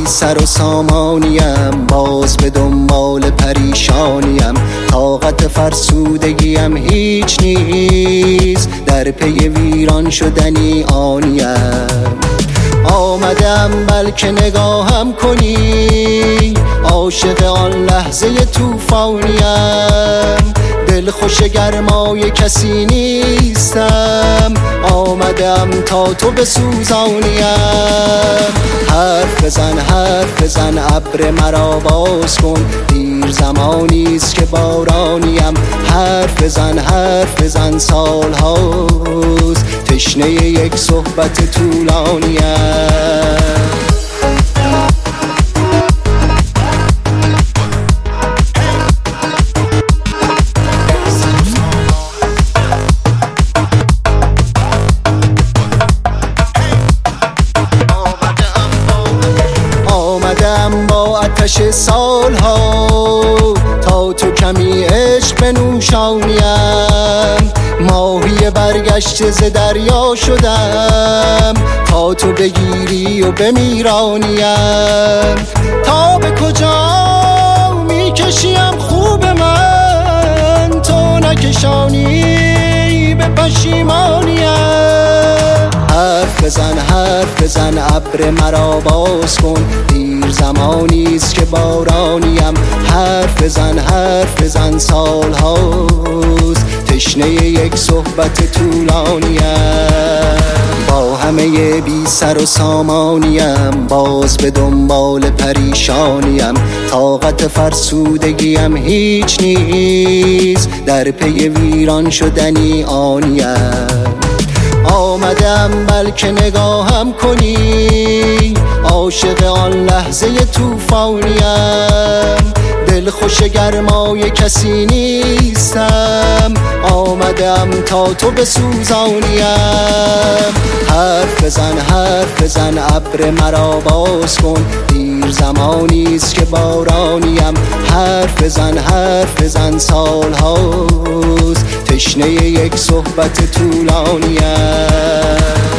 سر و سامانیم، باز به دنبال پریشانیم. طاقت فرسودگیم هیچ نیست، در پی ویران شدنی آنیم. آمدم بلکه نگاهم کنی، عاشق آن لحظه توفانیم. دل خوش گرمای کسی نیستم، آمدم تا تو بسوزانیم. حرف بزن ابر مرا باز کن، دیر زمانیست که بارانیم. حرف بزن سال هاست تشنه یک صحبت طولانیم. با آتش سالها تا تو کمی عشق بنوشانیم. ماهی برگشته ز دریا شدم تا تو بگیری و بمیرانیم. تا به کجا میکشیم خوب من، تو نکشانی به پشیمانیم. حرف بزن ابر مرا باز کن، دیر زمانیست که بارانیم. حرف بزن سال هاست تشنه یک صحبت طولانیم. با همه بی سر و سامانیم، باز به دنبال پریشانیم. طاقت فرسودگیم هیچ نیست، در پی ویران شدنی آنیم. آمدم بلکه نگاهم کنی، عاشق آن لحظه توفانیم. دل خوش گرمای کسی نیستم، آمدم تا تو بسوزانیم. حرف بزن ابر مرا باز کن، دیر زمانیست که بارانیم. حرف بزن سال هاست تشنه یک صحبت طولانیم.